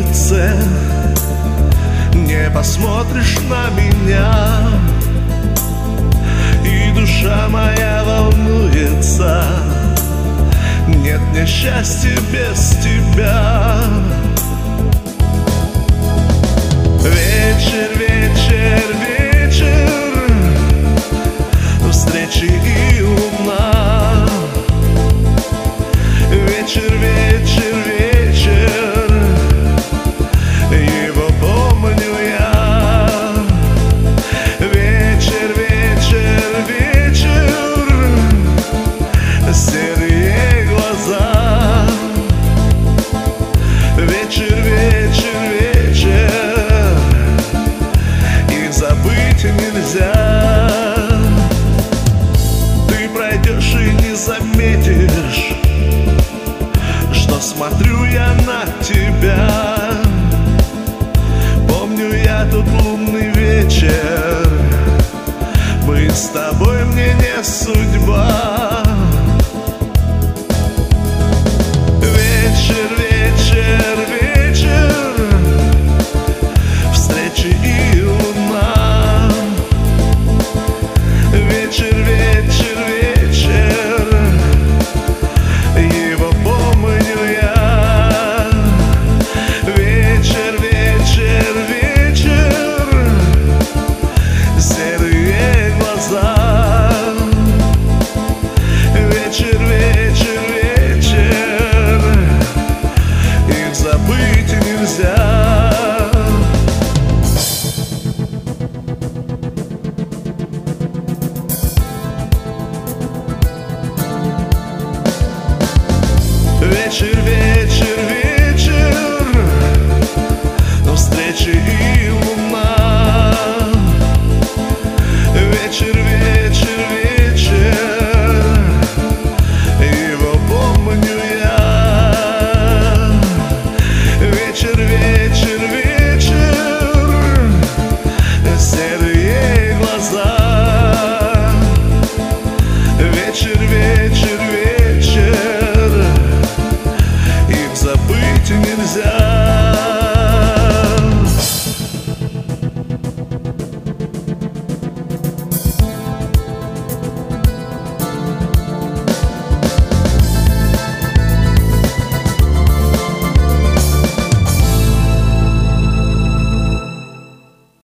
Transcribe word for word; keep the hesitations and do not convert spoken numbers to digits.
улице, не посмотришь на меня, и душа моя волнуется. Нет мне счастья без тебя. Вечер, вечер, вечер, встречи и луна. Вечер, вечер, вечер, его помню я. Вечер, вечер, вечер, серые глаза. Вечер, вечер, вечер, их забыть нельзя. Ты пройдешь и не заметишь, что смотрю я на тебя. Помню я тот лунный вечер, мы с тобой, мне не судьба. Вечер, вечер, вечер, встречи и луна. Вечер, вечер, вечер, его помню я. Вечер, вечер, вечер, серые глаза. Вечер, вечер, вечер, их забыть нельзя. Вечер, вечер, вечер, но встречи и